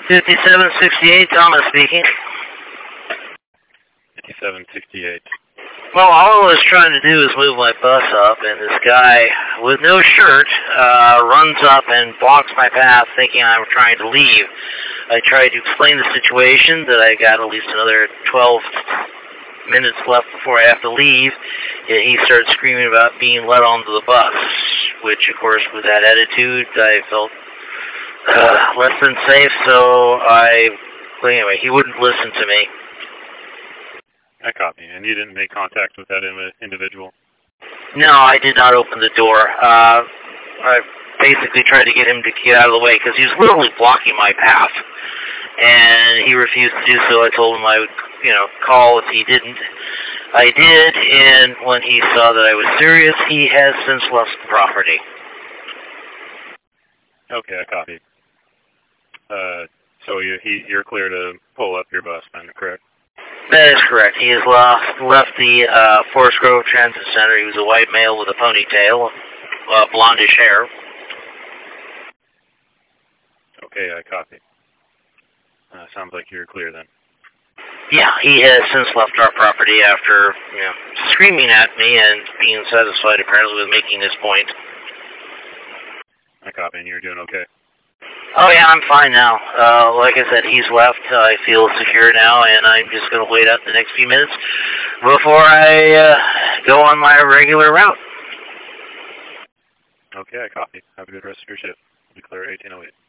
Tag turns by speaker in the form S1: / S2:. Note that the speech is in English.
S1: 5768, Thomas speaking.
S2: 5768.
S1: Well, all I was trying to do is move my bus up, and this guy with no shirt runs up and blocks my path thinking I'm trying to leave. I tried to explain the situation, that I got at least another 12 minutes left before I have to leave, and he started screaming about being let onto the bus, which, of course, with that attitude, I felt less than safe, so anyway, he wouldn't listen to me.
S2: I copy. And you didn't make contact with that individual?
S1: No, I did not open the door. I basically tried to get him to get out of the way, because he was literally blocking my path. And he refused to do so. I told him I would, call if he didn't. I did, and when he saw that I was serious, he has since left the property.
S2: Okay, I copy. So you're clear to pull up your bus then, correct?
S1: That is correct. He has left the Forest Grove Transit Center. He was a white male with a ponytail, blondish hair.
S2: Okay, I copy. Sounds like you're clear then.
S1: Yeah, he has since left our property after screaming at me and being satisfied apparently with making his point.
S2: I copy, and you're doing okay?
S1: Oh yeah, I'm fine now. Like I said, he's left. I feel secure now, and I'm just going to wait out the next few minutes before I go on my regular route.
S2: Okay, I copy. Have a good rest of your shift. Be clear at 1808.